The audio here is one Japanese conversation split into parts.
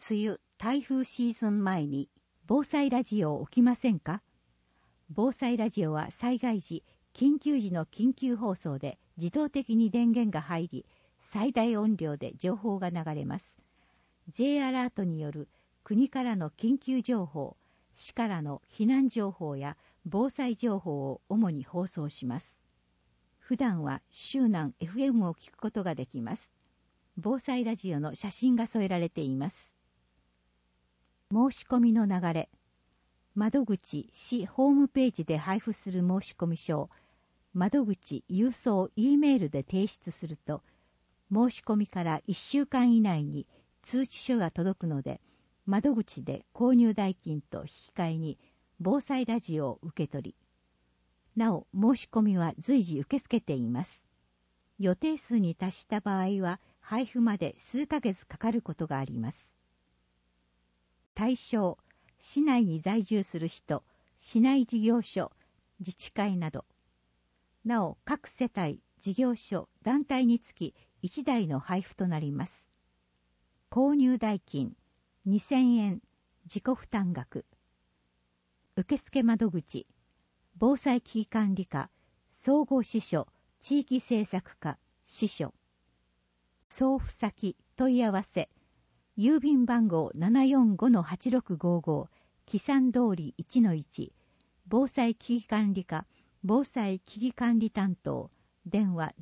梅雨、台風シーズン前に防災ラジオを置きませんか？防災ラジオは災害時、緊急時の緊急放送で自動的に電源が入り、最大音量で情報が流れます。J アラートによる国からの緊急情報、市からの避難情報や防災情報を主に放送します。普段は周南 FM を聞くことができます。防災ラジオの写真が添えられています。申し込みの流れ。窓口市ホームページで配布する申し込み書を窓口郵送 E メールで提出すると、申し込みから1週間以内に通知書が届くので、窓口で購入代金と引き換えに防災ラジオを受け取り、なお申し込みは随時受け付けています。予定数に達した場合は配布まで数ヶ月かかることがあります。対象、市内に在住する人、市内事業所、自治会など。なお各世帯、事業所、団体につき1台の配布となります。購入代金2000円、自己負担額。受付窓口、防災危機管理課、総合支所、地域政策課、支所。送付先、問い合わせ。郵便番号 745-8655、木山通り 1-1、防災危機管理課、防災危機管理担当、電話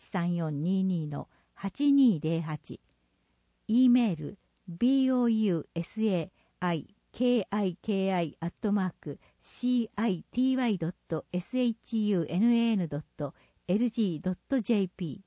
083422-8208、E メール、bousai.kiki@city.shunn.lg.jp